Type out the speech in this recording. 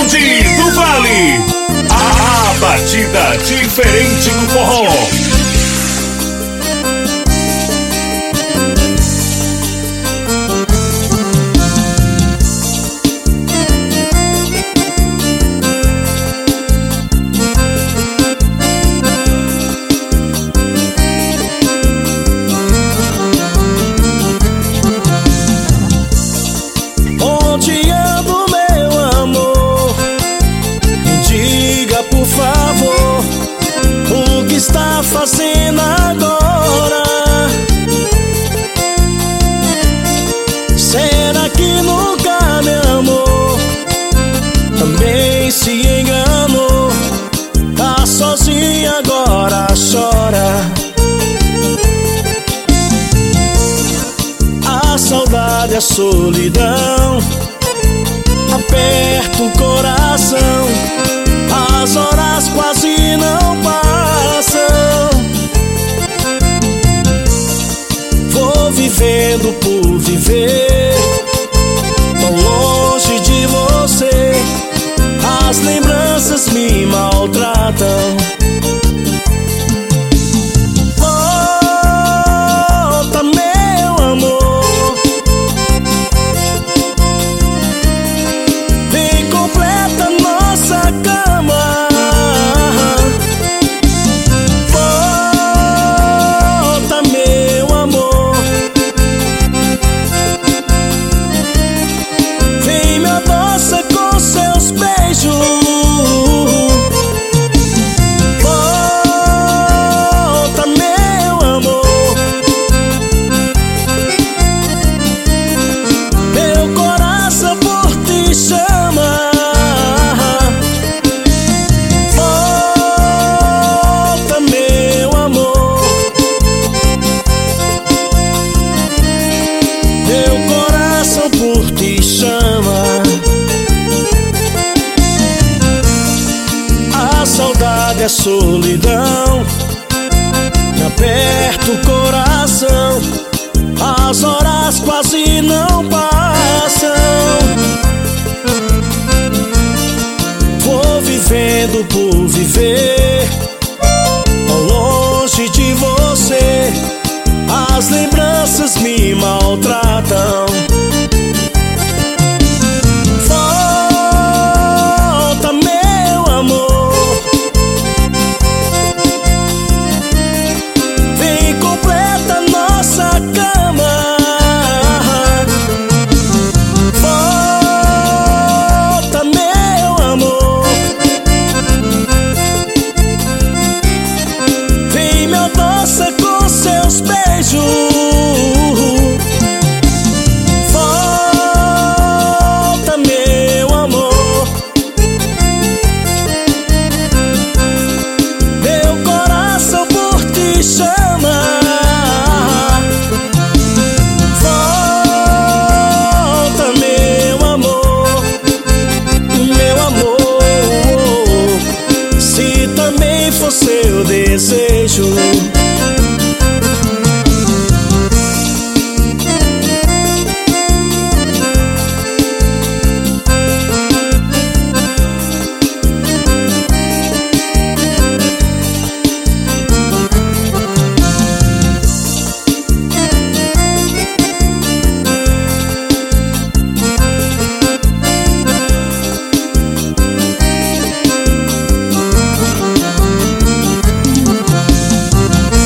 Grande do Vale. A batida diferente do forró. Onde ando, meu amor? Me diga, por favor, o que está fazendo agora? Será que nunca me amou? Também se enganou? Tá sozinha agora, chora. A saudade, a solidão aperta o coração. As horas quase não passam. Vou vivendo por viver, tão longe de você. As lembranças me maltratam. Volta, meu amor, vem, completa nossa cama. Volta, meu amor, vem, me adoça com seus beijos. Volta, meu amor, meu coração por ti chama. Volta, meu amor, meu coração por ti chama. A saudade, a solidão me aperta o coração. As horas quase não passam.